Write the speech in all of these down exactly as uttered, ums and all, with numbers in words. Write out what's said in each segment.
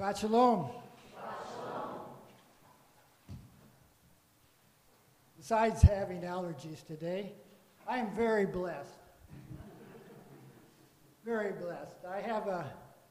Shabbat shalom. Besides having allergies today, I am very blessed. Very blessed. I have uh,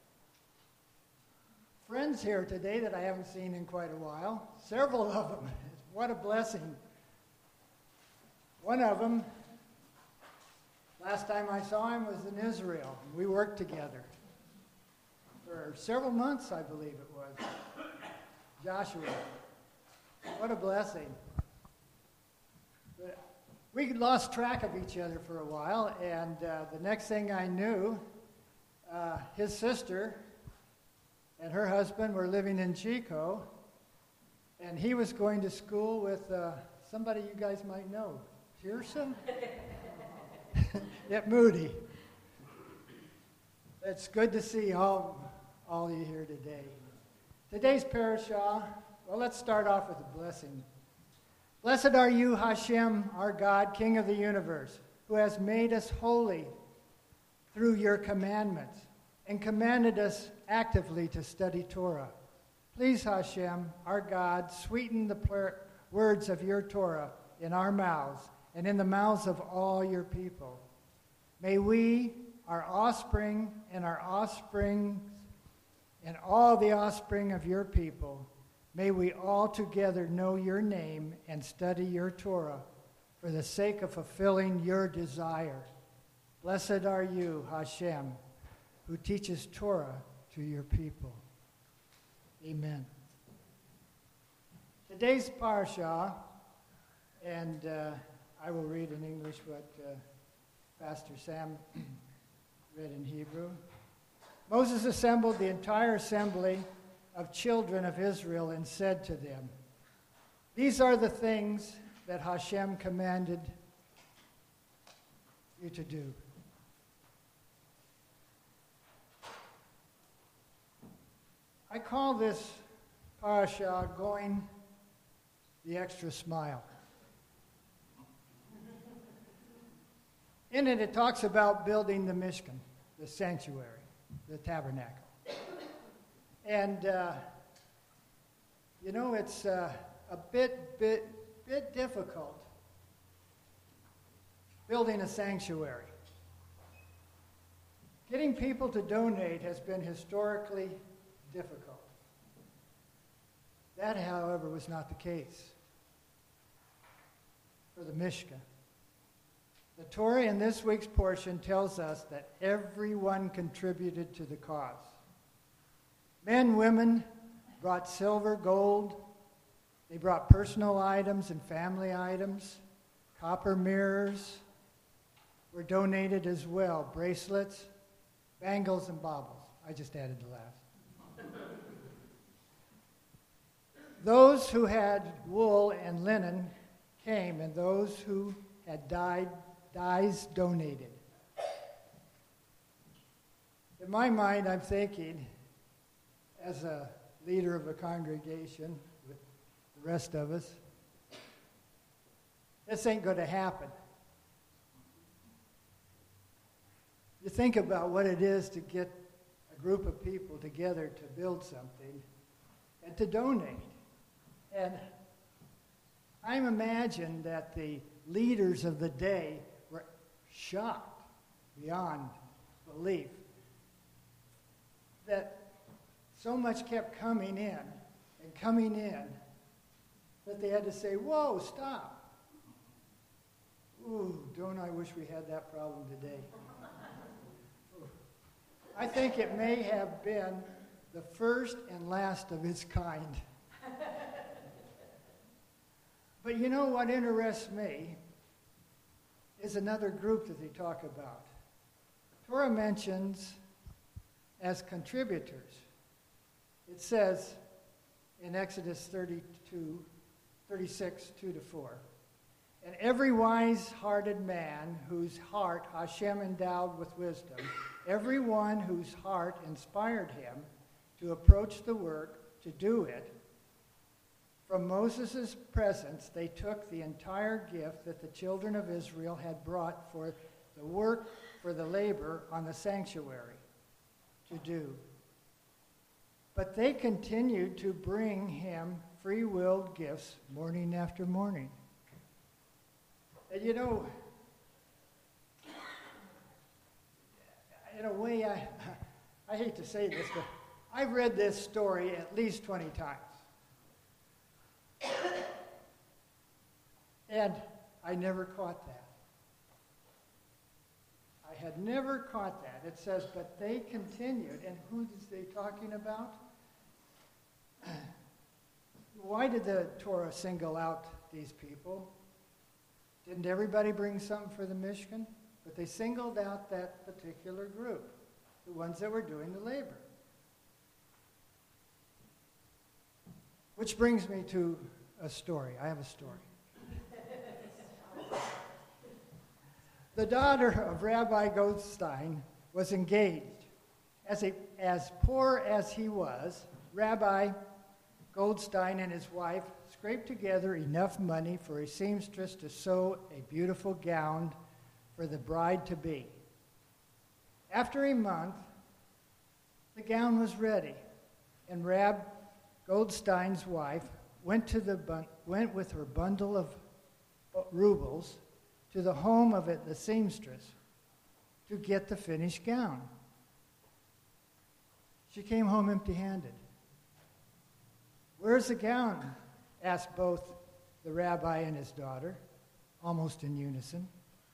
friends here today that I haven't seen in quite a while. Several of them. What a blessing. One of them, last time I saw him was in Israel. We worked together for several months, I believe it was. Joshua. What a blessing. But we lost track of each other for a while, and uh, the next thing I knew, uh, his sister and her husband were living in Chico, and he was going to school with uh, somebody you guys might know, Pearson? At Moody. It's good to see all, all you here today. Today's parashah, well, let's start off with a blessing. Blessed are you, Hashem, our God, King of the universe, who has made us holy through your commandments and commanded us actively to study Torah. Please, Hashem, our God, sweeten the pl- words of your Torah in our mouths and in the mouths of all your people. May we, our offspring, and our offsprings, and all the offspring of your people, may we all together know your name and study your Torah for the sake of fulfilling your desire. Blessed are you, Hashem, who teaches Torah to your people. Amen. Today's parashah, and uh, I will read in English what uh, Pastor Sam read in Hebrew. Moses assembled the entire assembly of children of Israel and said to them, "These are the things that Hashem commanded you to do." I call this parashah going the extra smile. In it, it talks about building the Mishkan, the sanctuary, the tabernacle. And, uh, you know, it's uh, a bit, bit, bit difficult building a sanctuary. Getting people to donate has been historically difficult. That, however, was not the case for the Mishkan. The Torah in this week's portion tells us that everyone contributed to the cause. Men, women brought silver, gold. They brought personal items and family items. Copper mirrors were donated as well. Bracelets, bangles, and baubles. I just added the last. Those who had wool and linen came, and those who had dyed, dyes donated. In my mind, I'm thinking, as a leader of a congregation with the rest of us, this ain't going to happen. You think about what it is to get a group of people together to build something and to donate. And I imagine that the leaders of the day were shocked beyond belief that so much kept coming in and coming in that they had to say, "Whoa, stop." Ooh, don't I wish we had that problem today. Ooh. I think it may have been the first and last of its kind. But you know what interests me is another group that they talk about. Torah mentions as contributors. It says in Exodus thirty-two, thirty-six, two to four, "And every wise-hearted man whose heart Hashem endowed with wisdom, every one whose heart inspired him to approach the work, to do it, from Moses' presence they took the entire gift that the children of Israel had brought for the work, for the labor on the sanctuary to do. But they continued to bring him free-willed gifts morning after morning. And you know, in a way, I, I hate to say this, but I've read this story at least twenty times. And I never caught that. I had never caught that. It says, but they continued. And who is they talking about? Why did the Torah single out these people? Didn't everybody bring something for the Mishkan? But they singled out that particular group, the ones that were doing the labor. Which brings me to a story. I have a story. The daughter of Rabbi Goldstein was engaged. As, a, as poor as he was, Rabbi Goldstein and his wife scraped together enough money for a seamstress to sew a beautiful gown for the bride-to-be. After a month, the gown was ready, and Rab Goldstein's wife went, to the bun- went with her bundle of rubles to the home of it, the seamstress to get the finished gown. She came home empty-handed. "Where's the gown?" asked both the rabbi and his daughter, almost in unison.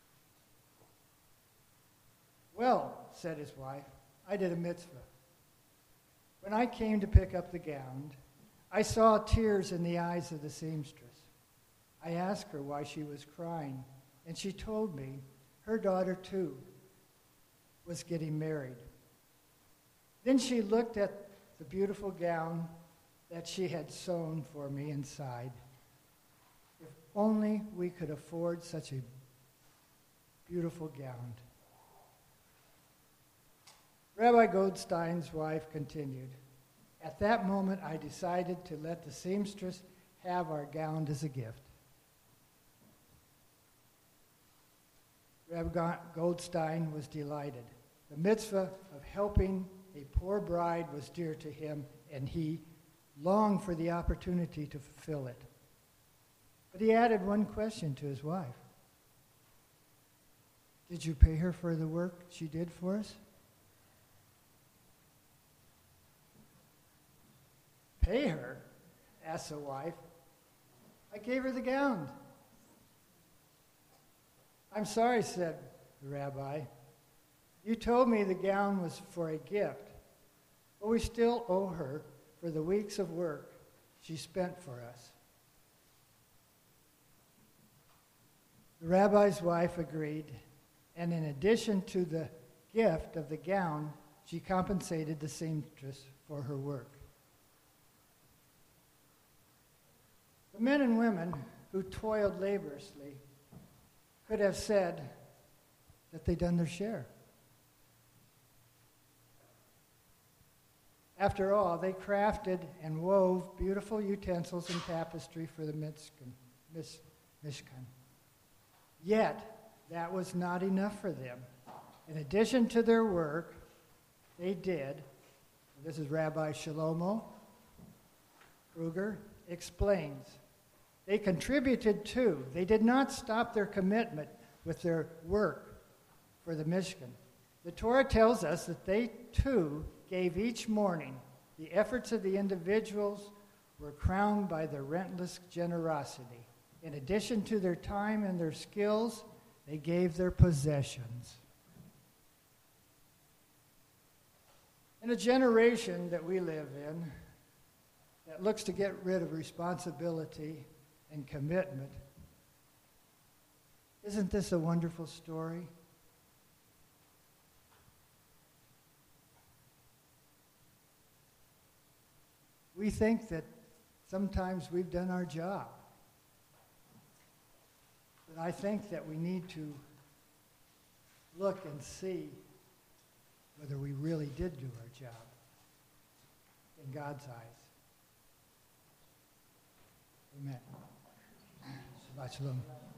"Well," said his wife, "I did a mitzvah. When I came to pick up the gown, I saw tears in the eyes of the seamstress. I asked her why she was crying, and she told me her daughter, too, was getting married. Then she looked at the beautiful gown that she had sewn for me and sighed. If only we could afford such a beautiful gown." Rabbi Goldstein's wife continued, "At that moment, I decided to let the seamstress have our gown as a gift." Rabbi Goldstein was delighted. The mitzvah of helping a poor bride was dear to him, and he longed for the opportunity to fulfill it. But he added one question to his wife. "Did you pay her for the work she did for us?" "Pay her?" asked the wife. "I gave her the gown." "I'm sorry," said the rabbi. "You told me the gown was for a gift, but we still owe her for the weeks of work she spent for us." The rabbi's wife agreed, and in addition to the gift of the gown, she compensated the seamstress for her work. The men and women who toiled laboriously could have said that they'd done their share. After all, they crafted and wove beautiful utensils and tapestry for the Mishkan. Mishkan. Yet, that was not enough for them. In addition to their work, they did, this is Rabbi Shlomo Kruger explains, they contributed too. They did not stop their commitment with their work for the Mishkan. The Torah tells us that they too gave each morning. The efforts of the individuals were crowned by their relentless generosity. In addition to their time and their skills, they gave their possessions. In a generation that we live in that looks to get rid of responsibility and commitment, isn't this a wonderful story? We think that sometimes we've done our job. But I think that we need to look and see whether we really did do our job in God's eyes. Amen. Shabbat shalom.